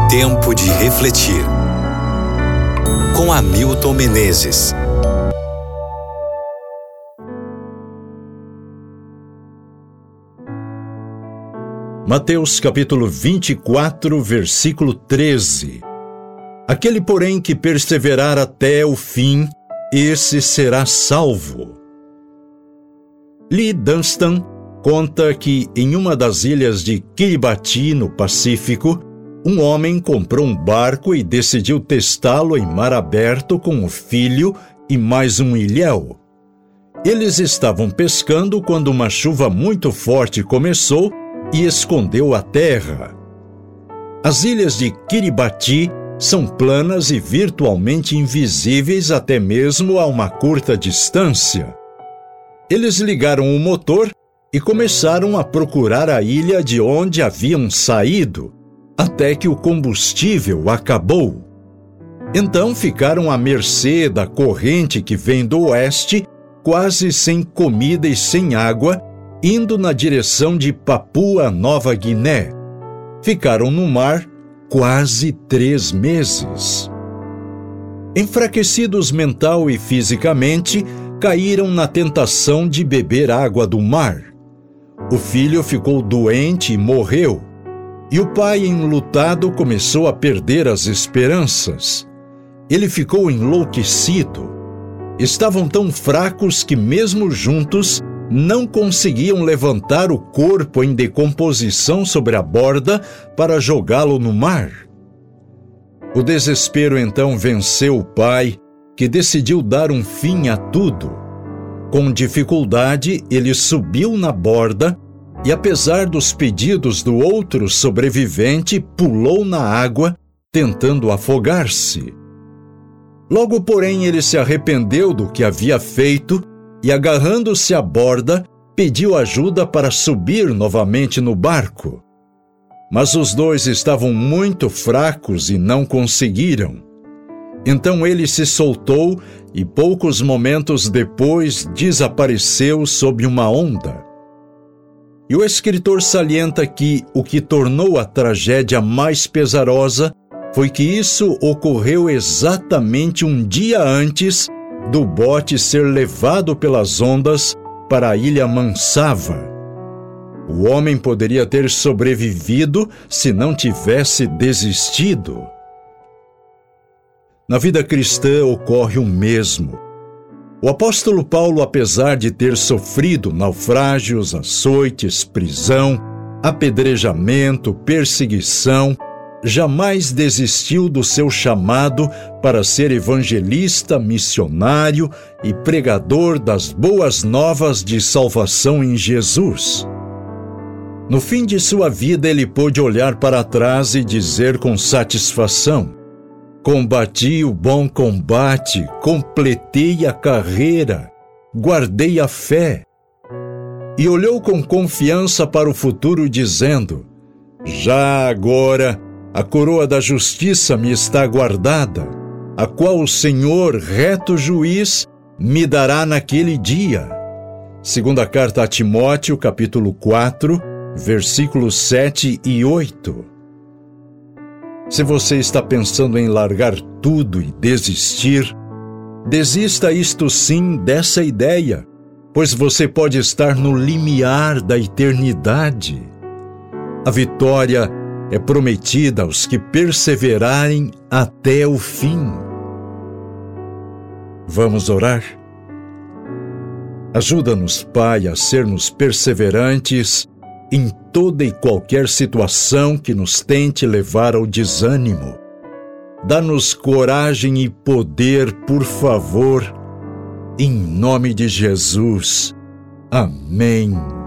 Tempo de refletir. Com Hamilton Menezes. Mateus capítulo 24, versículo 13. Aquele, porém, que perseverar até o fim, esse será salvo. Lee Dunstan conta que, em uma das ilhas de Kiribati, no Pacífico, um homem comprou um barco e decidiu testá-lo em mar aberto com o filho e mais um ilhéu. Eles estavam pescando quando uma chuva muito forte começou e escondeu a terra. As ilhas de Kiribati são planas e virtualmente invisíveis até mesmo a uma curta distância. Eles ligaram o motor e começaram a procurar a ilha de onde haviam saído, até que o combustível acabou. Então ficaram à mercê da corrente que vem do oeste, quase sem comida e sem água, indo na direção de Papua Nova Guiné. Ficaram no mar quase 3 meses. Enfraquecidos mental e fisicamente, caíram na tentação de beber água do mar. O filho ficou doente e morreu, e o pai, enlutado, começou a perder as esperanças. Ele ficou enlouquecido. Estavam tão fracos que, mesmo juntos, não conseguiam levantar o corpo em decomposição sobre a borda para jogá-lo no mar. O desespero então venceu o pai, que decidiu dar um fim a tudo. Com dificuldade, ele subiu na borda e, apesar dos pedidos do outro sobrevivente, pulou na água, tentando afogar-se. Logo, porém, ele se arrependeu do que havia feito e, agarrando-se à borda, pediu ajuda para subir novamente no barco. Mas os dois estavam muito fracos e não conseguiram. Então ele se soltou e, poucos momentos depois, desapareceu sob uma onda. E o escritor salienta que o que tornou a tragédia mais pesarosa foi que isso ocorreu exatamente um dia antes do bote ser levado pelas ondas para a ilha Mansava. O homem poderia ter sobrevivido se não tivesse desistido. Na vida cristã ocorre o mesmo. O apóstolo Paulo, apesar de ter sofrido naufrágios, açoites, prisão, apedrejamento, perseguição, jamais desistiu do seu chamado para ser evangelista, missionário e pregador das boas novas de salvação em Jesus. No fim de sua vida, ele pôde olhar para trás e dizer com satisfação: combati o bom combate, completei a carreira, guardei a fé. E olhou com confiança para o futuro, dizendo: já agora a coroa da justiça me está guardada, a qual o Senhor, reto juiz, me dará naquele dia. Segunda carta a Timóteo, capítulo 4, versículos 7 e 8. Se você está pensando em largar tudo e desistir, desista isto sim dessa ideia, pois você pode estar no limiar da eternidade. A vitória é prometida aos que perseverarem até o fim. Vamos orar? Ajuda-nos, Pai, a sermos perseverantes em toda e qualquer situação que nos tente levar ao desânimo. Dá-nos coragem e poder, por favor, em nome de Jesus. Amém.